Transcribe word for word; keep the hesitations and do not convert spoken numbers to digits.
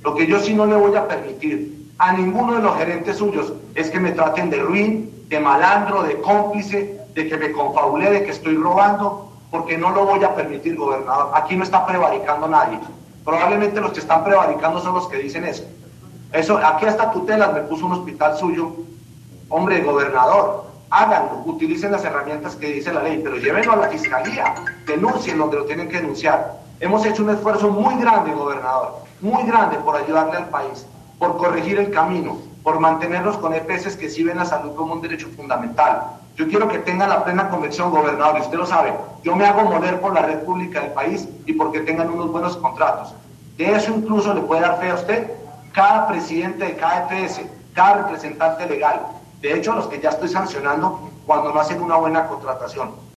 Lo que yo sí no le voy a permitir a ninguno de los gerentes suyos es que me traten de ruin, de malandro, de cómplice, de que me confabulé, de que estoy robando, porque no lo voy a permitir, gobernador. Aquí no está prevaricando nadie. Probablemente los que están prevaricando son los que dicen eso. Eso, aquí hasta tutelas me puso un hospital suyo. Hombre, gobernador, háganlo, utilicen las herramientas que dice la ley, pero llévenlo a la fiscalía, denuncien donde lo tienen que denunciar. Hemos hecho un esfuerzo muy grande, gobernador, muy grande por ayudarle al país, por corregir el camino, por mantenerlos con E P S que sí ven la salud como un derecho fundamental. Yo quiero que tengan la plena convicción, gobernador, y usted lo sabe, yo me hago moler por la red pública del país y porque tengan unos buenos contratos. De eso incluso le puede dar fe a usted cada presidente de cada E P S, cada representante legal. De hecho, los que ya estoy sancionando cuando no hacen una buena contratación.